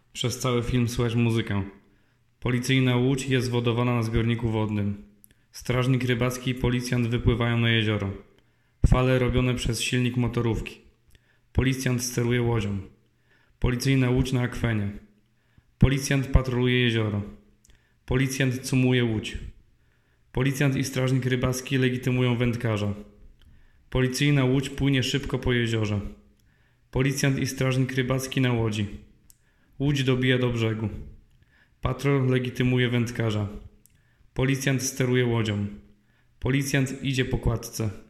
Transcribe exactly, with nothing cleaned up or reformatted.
Przez cały film słychać muzykę. Policyjna łódź jest zwodowana na zbiorniku wodnym. Strażnik rybacki i policjant wypływają na jezioro. Fale robione przez silnik motorówki. Policjant steruje łodzią. Policyjna łódź na akwenie. Policjant patroluje jezioro. Policjant cumuje łódź. Policjant i strażnik rybacki legitymują wędkarza. Policyjna łódź płynie szybko po jeziorze. Policjant i strażnik rybacki na łodzi. Łódź dobija do brzegu. Patrol legitymuje wędkarza. Policjant steruje łodzią. Policjant idzie po kładce.